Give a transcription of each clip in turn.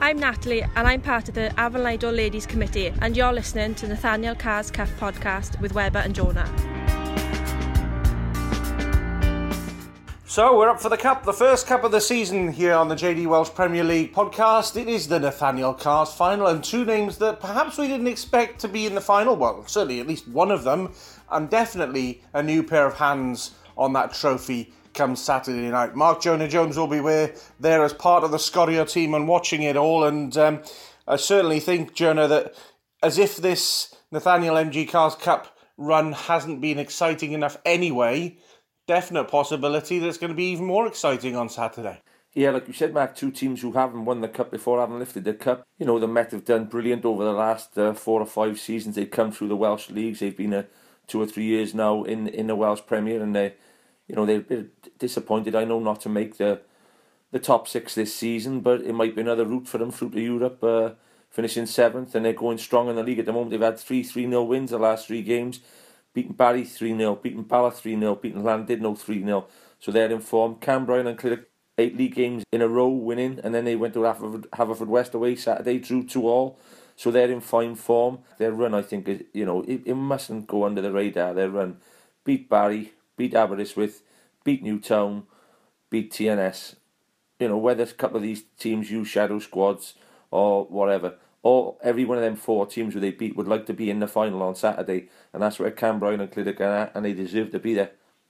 I'm Natalie and I'm part of the Avon Idol Ladies Committee, and you're listening to Nathaniel Carr's Cuff podcast with Webber and Jonah. So we're up for the cup, the first cup of the season here on the JD Welsh Premier League podcast. It is the Nathaniel Carr's final, and two names that perhaps we didn't expect to be in the final. Well, certainly at least one of them, and definitely a new pair of hands on that trophy come Saturday night. Mark Jonah Jones will be there as part of the Scorio team and watching it all, and I certainly think, Jonah, that as if this Nathaniel MG Carr's Cup run hasn't been exciting enough anyway, definite possibility that it's going to be even more exciting on Saturday. Yeah, like you said, Mark, two teams who haven't won the cup before haven't lifted the cup. You know, the Met have done brilliant over the last 4 or 5 seasons. They've come through the Welsh leagues. They've been 2 or 3 years now in the Welsh Premier, and they're a bit disappointed, I know, not to make the top 6 this season, but it might be another route for them through to Europe, finishing 7th, and they're going strong in the league at the moment. They've had 3-0 wins the last 3 games. Beaten Barry 3-0, beaten Bala 3-0, beaten Llandudno 3-0. So they're in form. Cambrai and Clydach 8 league games in a row winning, and then they went to Haverfordwest away Saturday, drew 2-2. So they're in fine form. Their run, I think, is, it mustn't go under the radar. Their run, beat Barry, beat Aberystwyth, beat Newtown, beat TNS. Whether a couple of these teams use shadow squads or whatever, or every one of them 4 teams who they beat would like to be in the final on Saturday, and that's where Cambrai and Clydach are at, and they deserve to be there.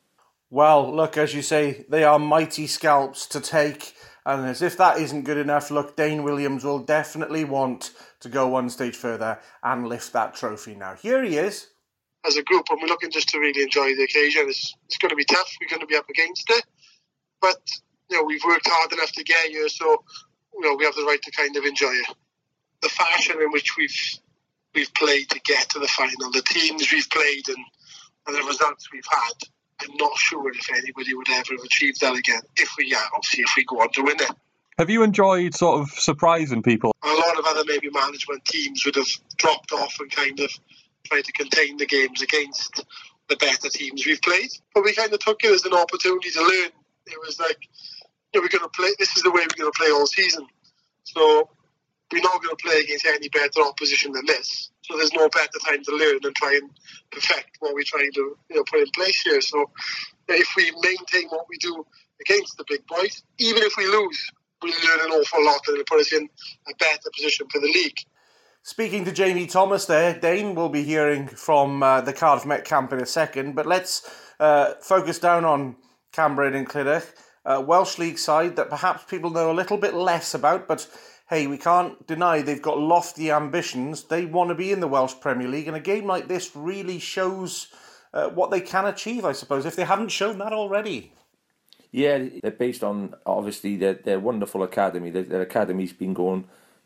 Well, look, as you say, they are mighty scalps to take, and as if that isn't good enough, look, Dane Williams will definitely want to go one stage further and lift that trophy now. Here he is. As a group, and we're looking just to really enjoy the occasion. It's going to be tough. We're going to be up against it, but we've worked hard enough to get here, so we have the right to kind of enjoy it. The fashion in which we've played to get to the final, the teams we've played, and the results we've had, I'm not sure if anybody would ever have achieved that again. If we go on to win it. Have you enjoyed sort of surprising people? A lot of other maybe management teams would have dropped off and kind of tried to contain the games against the better teams we've played. But we kind of took it as an opportunity to learn. It was like, we're going to play, this is the way we're going to play all season. So we're not going to play against any better opposition than this. So there's no better time to learn and try and perfect what we're trying to put in place here. So if we maintain what we do against the big boys, even if we lose, we'll learn an awful lot and it'll put us in a better position for the league. Speaking to Jamie Thomas there, Dane will be hearing from the Cardiff Met camp in a second, but let's focus down on Cambrai and Clydach, Welsh League side that perhaps people know a little bit less about, but hey, we can't deny they've got lofty ambitions. They want to be in the Welsh Premier League, and a game like this really shows what they can achieve, I suppose, if they haven't shown that already. Yeah, they're based on, obviously, their wonderful academy. Their academy's been going,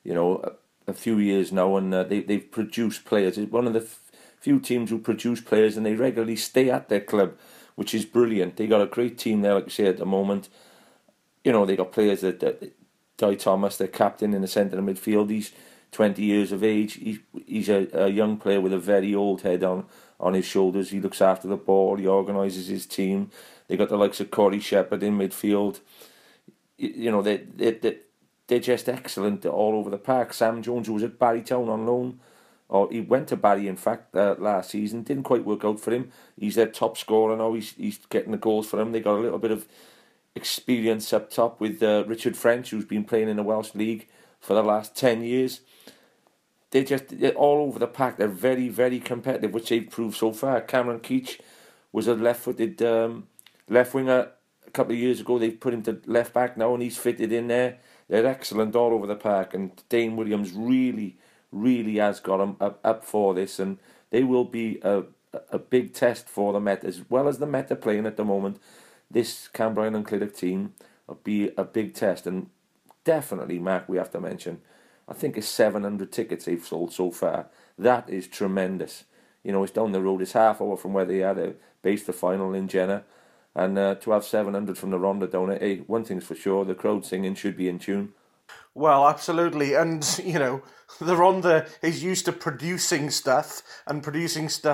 a few years now, and they've produced players. It's one of the few teams who produce players, and they regularly stay at their club, which is brilliant. They got a great team there, like you say, at the moment. They got players that Di Thomas, their captain in the centre of midfield. He's 20 years of age. He's a young player with a very old head on his shoulders. He looks after the ball. He organises his team. They got the likes of Corey Shepherd in midfield. They're just excellent all over the park. Sam Jones, who was at Barrytown on loan, or he went to Barry, in fact, last season. Didn't quite work out for him. He's their top scorer now. He's getting the goals for them. They got a little bit of experience up top with Richard French, who's been playing in the Welsh League for the last 10 years. They're all over the pack. They're very, very competitive, which they've proved so far. Cameron Keach was a left-footed left winger a couple of years ago. They've put him to left back now, and he's fitted in there. They're excellent all over the park, and Dane Williams really, really has got them up for this, and they will be a big test for the Met, as well as the Met are playing at the moment. This Cambrai and Clydach team will be a big test, and definitely, Mark, we have to mention, I think it's 700 tickets they've sold so far. That is tremendous. It's down the road. It's half hour from where they are. They based the final in Jenna, and to have 700 from the Ronda down there, hey, one thing's for sure, the crowd singing should be in tune. Well, absolutely. And, the Ronda is used to producing stuff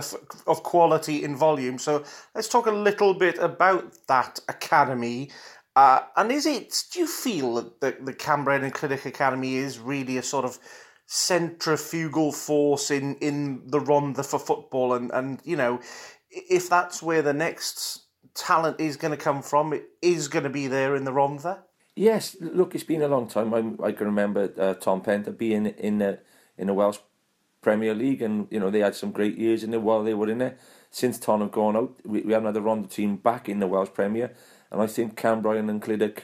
of quality in volume. So let's talk a little bit about that academy And do you feel that the Cambridge and Clydach Academy is really a sort of centrifugal force in the Rhondda for football? And if that's where the next talent is going to come from, it is going to be there in the Rhondda? Yes, look, it's been a long time. I can remember Tom Penter being in the Welsh Premier League, and they had some great years in it while they were in there. Since Tom have gone out, we haven't had the Rhondda team back in the Welsh Premier, and I think Cambridge and Clydach,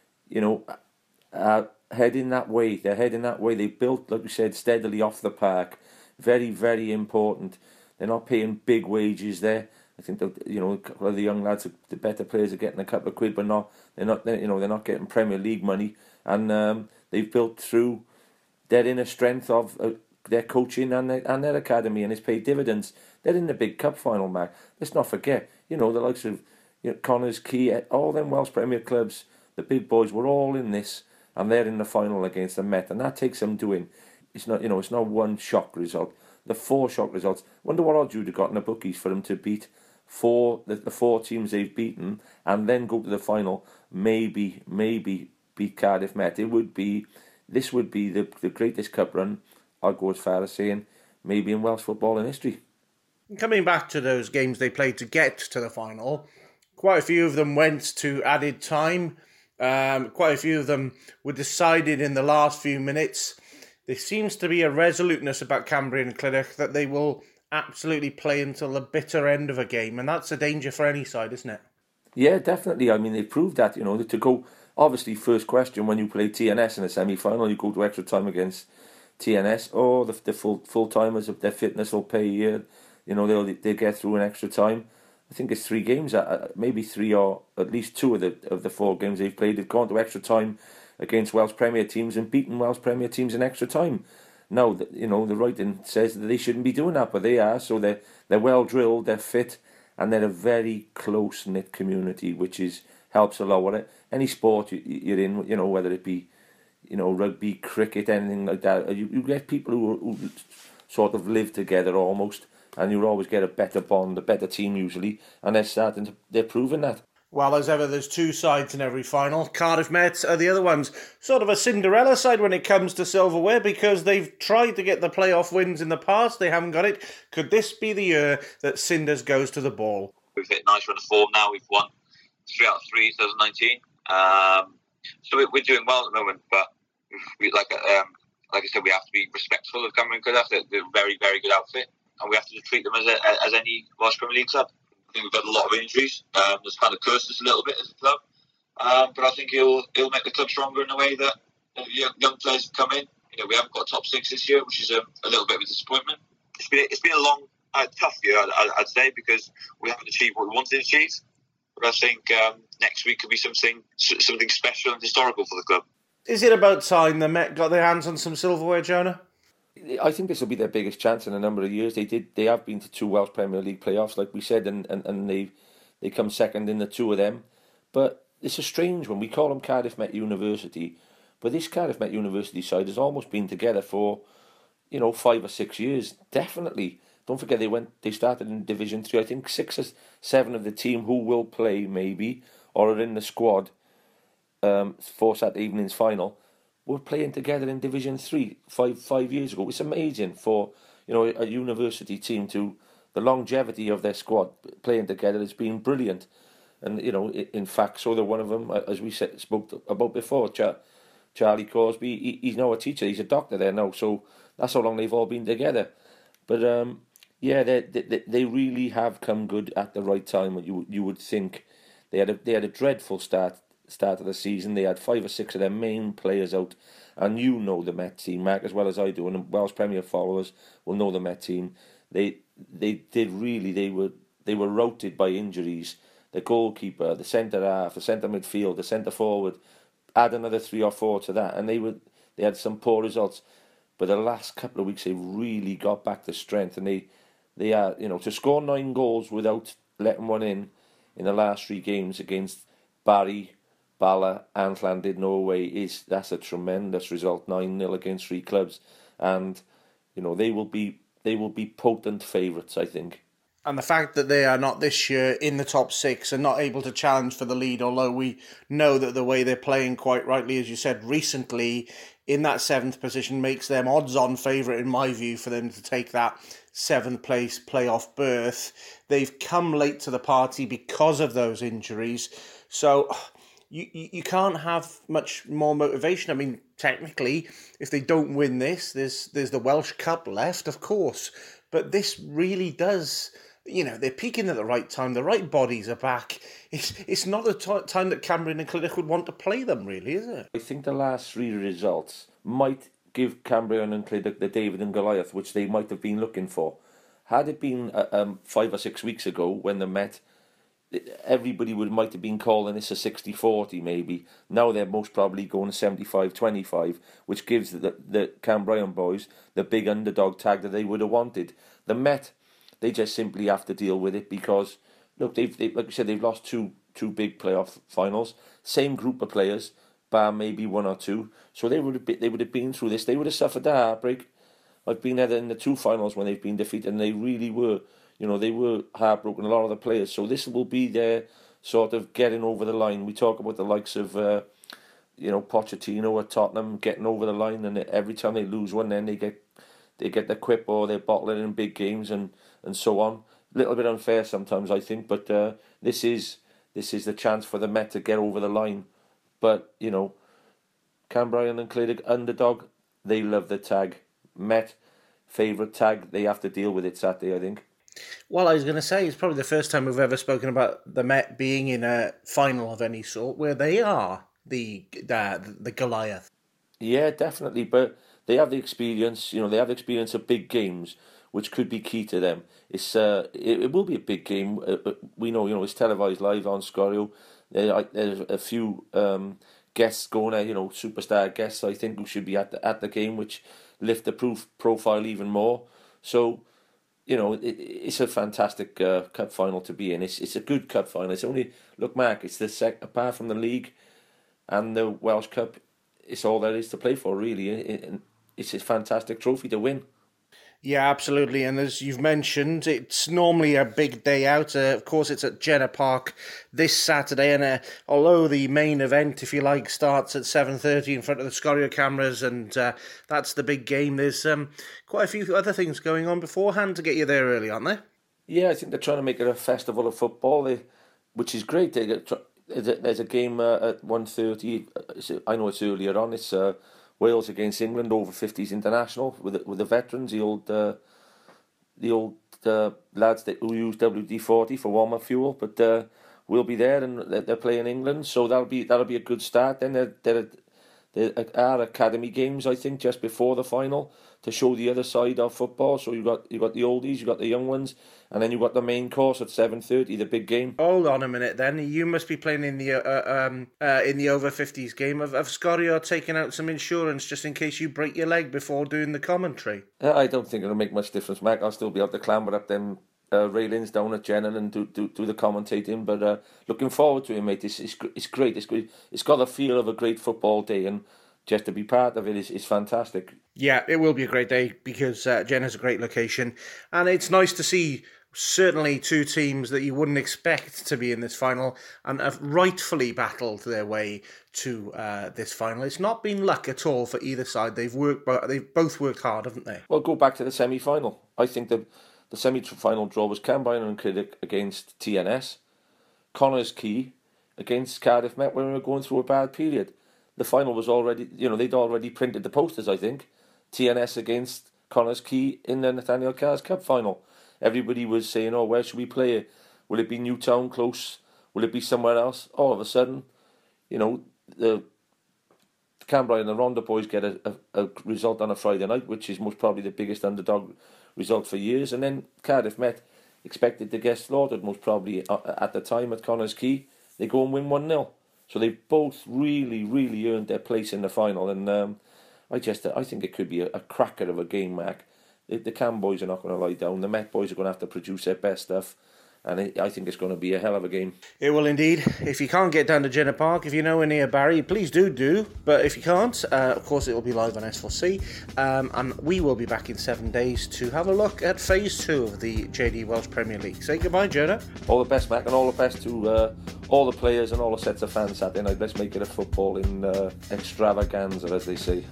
are heading that way. They're heading that way. They built, like we said, steadily off the park. Very, very important. They're not paying big wages there. I think that a couple of the young lads, the better players, are getting a couple of quid, but they're not getting Premier League money, and they've built through their inner strength of their coaching and their academy, and it's paid dividends. They're in the big cup final, Mark. Let's not forget, the likes of Connors, Key, all them Welsh Premier clubs, the big boys were all in this, and they're in the final against the Met, and that takes some doing. It's not it's not one shock result. The 4 shock results. Wonder what odds you'd have got in the bookies for them to beat the 4 teams they've beaten and then go to the final. Maybe beat Cardiff Met. This would be the greatest cup run, I'll go as far as saying, maybe in Welsh football in history. Coming back to those games they played to get to the final, quite a few of them went to added time. Quite a few of them were decided in the last few minutes. There seems to be a resoluteness about Cambridge and Clydach that they will absolutely play until the bitter end of a game, and that's a danger for any side, isn't it? Yeah, definitely. I mean, they proved that, to go, obviously, first question, when you play TNS in a semi-final, you go to extra time against TNS, or the full-timers of their fitness will pay you, they'll get through in extra time. I think it's 3 games, maybe 3 or at least 2 of the 4 games they've played. They've gone to extra time against Welsh Premier teams and beaten Welsh Premier teams in extra time. Now, the writing says that they shouldn't be doing that, but they are. So they're well drilled, they're fit, and they're a very close knit community, which helps a lot with it. Any sport you're in, whether it be rugby, cricket, anything like that, you get people who sort of live together almost, and you always get a better bond, a better team usually, and they're proving that. Well, as ever, there's 2 sides in every final. Cardiff Met are the other ones. Sort of a Cinderella side when it comes to silverware, because they've tried to get the playoff wins in the past. They haven't got it. Could this be the year that Cinders goes to the ball? We've hit a nice run of form now. We've won 3 out of 3 2019. So we're doing well at the moment, but like I said, we have to be respectful of Cambridge and Clydach. They're a very, very good outfit, and we have to treat them as any Welsh Premier League club. I think we've got a lot of injuries. That's kind of cursed us a little bit as a club. But I think he'll make the club stronger in a way that young players have come in. We haven't got a top 6 this year, which is a little bit of a disappointment. It's been a long, tough year, I'd say, because we haven't achieved what we wanted to achieve. But I think next week could be something special and historical for the club. Is it about time the Met got their hands on some silverware, Jonah? I think this will be their biggest chance in a number of years. They have been to 2 Welsh Premier League playoffs, like we said, and they come second in the 2 of them. But it's a strange one. We call them Cardiff Met University, but this Cardiff Met University side has almost been together for 5 or 6 years. Definitely. Don't forget they started in Division 3. I think 6 or 7 of the team who will play maybe or are in the squad for Saturday evening's final were playing together in Division 3 five years ago. It's amazing for a university team to the longevity of their squad playing together has been brilliant. And in fact, so that one of them, as we spoke about before, Charlie Crosby, he's now a teacher. He's a doctor there now. So that's how long they've all been together. But they really have come good at the right time. You would think they had a dreadful start of the season. They had 5 or 6 of their main players out, and the Met team, Mark, as well as I do, and the Welsh Premier followers will know the Met team. They were routed by injuries. The goalkeeper, the centre half, the centre midfield, the centre forward, add another 3 or 4 to that, and they had some poor results. But the last couple of weeks they really got back to strength, and they are to score 9 goals without letting one in the last 3 games against Barry, Bala and Llandud that's a tremendous result. 9-0 against 3 clubs, and they will be potent favourites, I think. And the fact that they are not this year in the top six and not able to challenge for the lead, although we know that the way they're playing, quite rightly, as you said, recently in that seventh position makes them odds-on favourite, in my view, for them to take that seventh place playoff berth. They've come late to the party because of those injuries. So you can't have much more motivation. I mean, technically, if they don't win this, there's the Welsh Cup left, of course. But this really does... they're peaking at the right time. The right bodies are back. It's not the time that Cambrian and Clydach would want to play them, really, is it? I think the last three results might give Cambrian and Clydach the David and Goliath, which they might have been looking for. Had it been 5 or 6 weeks ago when they met, everybody might have been calling this a 60-40 maybe. Now they're most probably going 75-25, which gives the Cambrian boys the big underdog tag that they would have wanted. The Met, they just simply have to deal with it because, look, they've like I said, they've lost two big playoff finals. Same group of players, bar maybe one or two. So they would have been through this. They would have suffered the heartbreak. I've been there in the two finals when they've been defeated, and they really were. They were heartbroken, a lot of the players. So this will be their sort of getting over the line. We talk about the likes of, Pochettino at Tottenham getting over the line, and every time they lose one, then they get the quip or they bottle it in big games and so on. A little bit unfair sometimes, I think, but this is the chance for the Met to get over the line. But, Cambrian and Clydach underdog, they love the tag. Met, favourite tag, they have to deal with it Saturday, I think. Well, I was going to say, it's probably the first time we've ever spoken about the Met being in a final of any sort where they are the Goliath. Yeah, definitely, but they have the experience, they have the experience of big games, which could be key to them. It will be a big game. We know, it's televised live on Scorio. There's a few guests going there, superstar guests, I think, who should be at the game, which lift the profile even more. So, it's a fantastic cup final to be in. It's a good cup final. It's only, look, Mark, it's the apart from the league and the Welsh Cup, it's all there is to play for, really. It's a fantastic trophy to win. Yeah, absolutely. And as you've mentioned, it's normally a big day out. Of course, it's at Jenner Park this Saturday. And although the main event, if you like, starts at 7:30 in front of the Scorio cameras, and that's the big game, there's quite a few other things going on beforehand to get you there early, aren't there? Yeah, I think they're trying to make it a festival of football, which is great. There's a game at 1:30. I know it's earlier on. It's Wales against England, over 50s international with the veterans, the old lads who use WD-40 for warm-up fuel. But we'll be there, and they're playing England, so that'll be a good start. Then there are academy games, I think, just before the final to show the other side of football. So you got the oldies, you got the young ones, and then you got the main course at 7:30, the big game. Hold on a minute, then. You must be playing in the over 50s game. Have Scorio taken out some insurance just in case you break your leg before doing the commentary? I don't think it'll make much difference, Mac. I'll still be able to clamber up them railings down at Jenner and do the commentating. But looking forward to it, mate. It's great. It's got the feel of a great football day, and just to be part of it is fantastic. Yeah, it will be a great day because Jenner's a great location, and it's nice to see certainly two teams that you wouldn't expect to be in this final and have rightfully battled their way to this final. It's not been luck at all for either side. They've both worked hard, haven't they? Well, go back to the semi-final. I think the semi-final draw was Cambrian and Clydach against TNS, Connah's Quay against Cardiff Met when we were going through a bad period. The final was already, they'd already printed the posters, I think. TNS against Connah's Quay in the Nathaniel Cars Cup final. Everybody was saying, where should we play it? Will it be Newtown close? Will it be somewhere else? All of a sudden, the Canberra and the Ronda boys get a result on a Friday night, which is most probably the biggest underdog result for years. And then Cardiff Met expected to get slaughtered most probably at the time at Connah's Quay. They go and win 1-0. So they've both really, really earned their place in the final. And I think it could be a cracker of a game, Mark. The Cam boys are not going to lie down. The Met boys are going to have to produce their best stuff. and I think it's going to be a hell of a game. It will indeed. If you can't get down to Jenner Park, if you know near Barry, please do. But if you can't, of course it will be live on S4C, and we will be back in 7 days to have a look at Phase 2 of the JD Welsh Premier League. Say goodbye, Jonah. All the best, Mac, and all the best to all the players and all the sets of fans Saturday night. Let's make it a footballing extravaganza, as they say.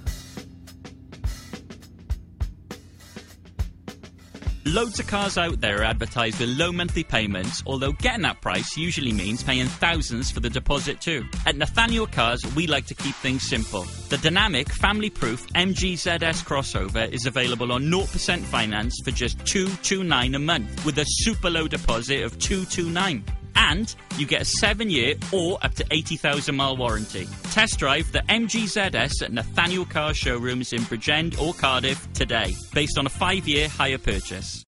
Loads of cars out there are advertised with low monthly payments, although getting that price usually means paying thousands for the deposit too. At Nathaniel Cars, we like to keep things simple. The dynamic, family-proof MG ZS crossover is available on 0% finance for just $229 a month, with a super low deposit of $229. And you get a 7-year or up to 80,000 mile warranty. Test drive the MG ZS at Nathaniel Car Showrooms in Bridgend or Cardiff today, based on a 5-year hire purchase.